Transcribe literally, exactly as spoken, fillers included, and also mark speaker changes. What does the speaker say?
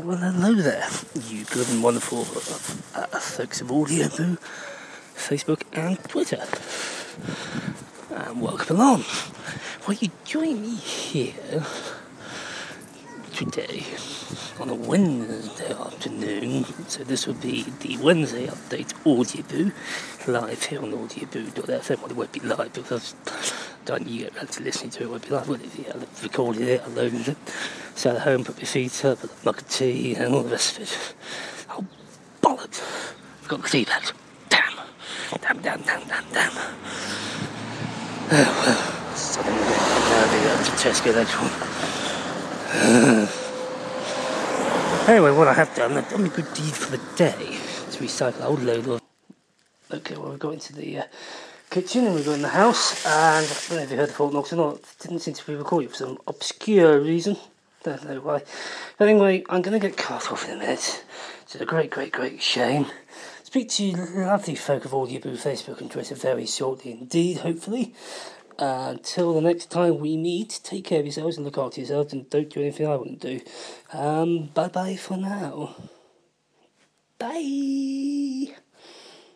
Speaker 1: Well, hello there, you good and wonderful uh, folks of Audioboo, Facebook and Twitter. And welcome along. Well, you join me here today on a Wednesday afternoon, so this would be the Wednesday update Audioboo, live here on audioboo dot f m. Well, it won't be live because don't you get around to listening to it, it won't be live, will it? Yeah, I've recorded it, I loaded it, sat at home, put my feet up, put a mug of tea and all the rest of it. Oh, bollocks! I've got the tea bags. Damn! Damn, damn, damn, damn, damn. Oh, well, something a bit nervy over to Tesco later on. Anyway, what I have done, I've done a good deed for the day to recycle a whole load of. Okay, well, we got into the uh, kitchen and we got in the house, and I don't know if you heard the fault knocks or not. It didn't seem to be recorded for some obscure reason. Don't know why. Anyway, I'm going to get cut off in a minute. It's a great, great, great shame. Speak to you lovely folk of Audioboo, Facebook and Twitter very shortly indeed, hopefully. Uh, until the next time we meet, take care of yourselves and look after yourselves and don't do anything I wouldn't do. Um, bye-bye for now. Bye!